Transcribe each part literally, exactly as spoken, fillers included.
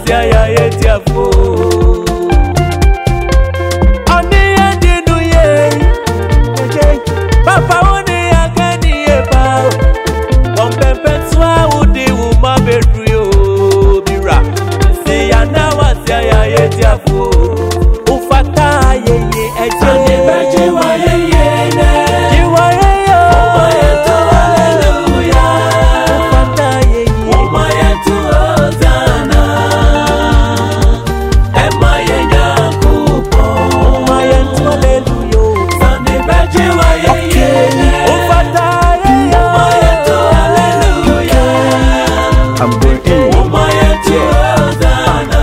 tia ya ye tia fo. Oni endinu ye. Papa oni agani ye pa. One pepe twa udi uma bedru yo bira. Se ya na wa tia ya ye tia fo. Ufata ye ye eje. Ande beje wa ye ye ne. Ji wa ye yo. Oma ye to hallelujah. Ufata ye ye. Oma ye to Hosanna. Ema ye nyakupo. Oma ye to hallelujah. Ande beje wa ye ye ne. Ufata ye yo. Oma ye to hallelujah. I'm going in. Oma ye to Hosanna.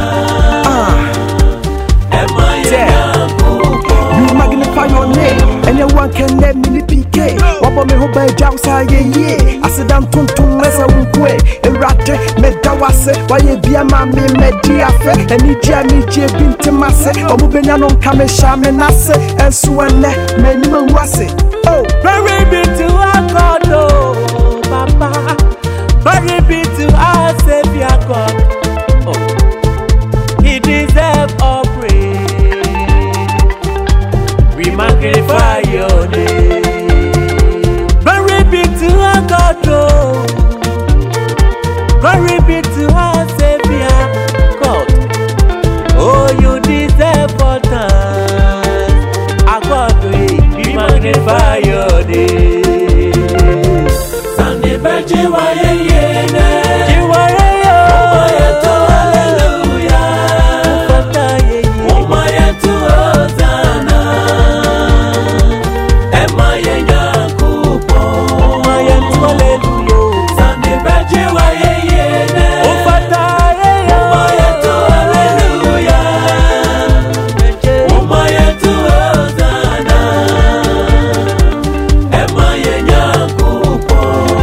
Ema ye nyakupo. You magnify your name. Anyone can name me P K. Wabo me ho by Jausa ye ye. I sit down tum tum mesa unkwe. Erate me dawase. Waye bia mami me diafe. Eni dia ni je binti mase. Omu benya non kame shame nase. Ensu ene me nima wase. Oh, Glory be to our God, oh Papa. Glory be to our Savior God. Oh, He deserves all praise. We magnify Your name. Glory be to our God, oh. Glory be to our Savior God. Oh, You deserve all thanks. Our God, we magnify Your name. Sunday Beji wa ye ye ne. Ji wa ye yo. Oma ye to hallelujah. Ufata ye ye. Oma ye to Hosanna. Ema ye nyakupo. Oma ye to hallelujah. Sunday Beji wa ye ye ne. Ufata ye yo. Oma ye to hallelujah. Oma ye to Hosanna. Ema ye nyakupo.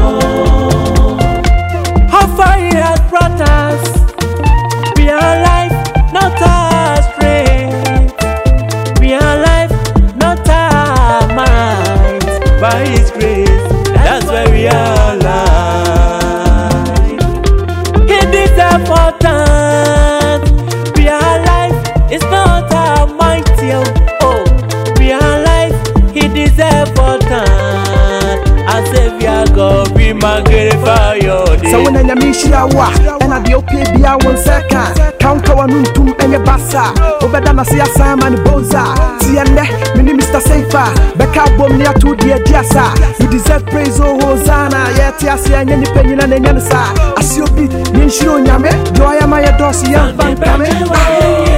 How far He has brought us. We are alive, not our strength. We are alive, not our might. By His grace, that's why we are alive. He deserves all thanks. We are alive, it's not our might. Oh, we are alive, He deserves all thanks. Our Savior God, we magnify Your name. so when I miss ya wa. And I be okay be a one second. Count our nuntum and your bassa. Obedana see a Simon Boza. Sienne, mini Mister Safer. Becca bomb near to dear Jassa. You deserve praise, oh Hosanna. Yet, yes, and any penny and any answer. As you beat, Ninshiro Yame, Joya Maya Dossi and Fan Kame.